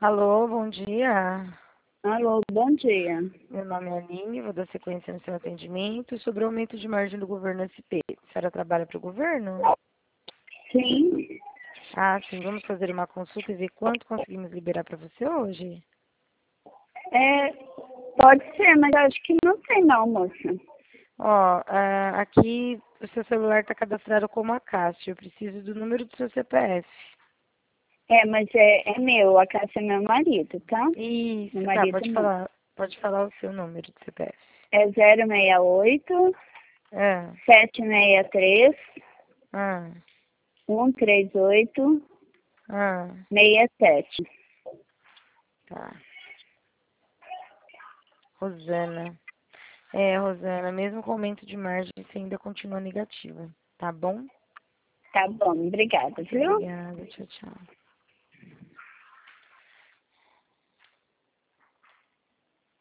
Alô, bom dia. Alô, bom dia. Meu nome é Aline, vou dar sequência no seu atendimento sobre o aumento de margem do governo SP. A senhora trabalha para o governo? Sim, Ah, sim, vamos fazer uma consulta e ver quanto conseguimos liberar para você hoje? é, pode ser, mas acho que não tem não, moça. Ó, aqui o seu celular está cadastrado como a Cássio. Eu preciso do número do seu CPF. Mas é meu, a Cássia é meu marido, tá? Meu Isso, tá, marido não. pode falar o seu número do CPF. É 068 Ah, 763 ah, 138 ah, 67. tá. Rosana. Rosana, mesmo com aumento de margem, você ainda continua negativa, tá bom? Tá bom, obrigada, viu? Obrigada, tchau, tchau.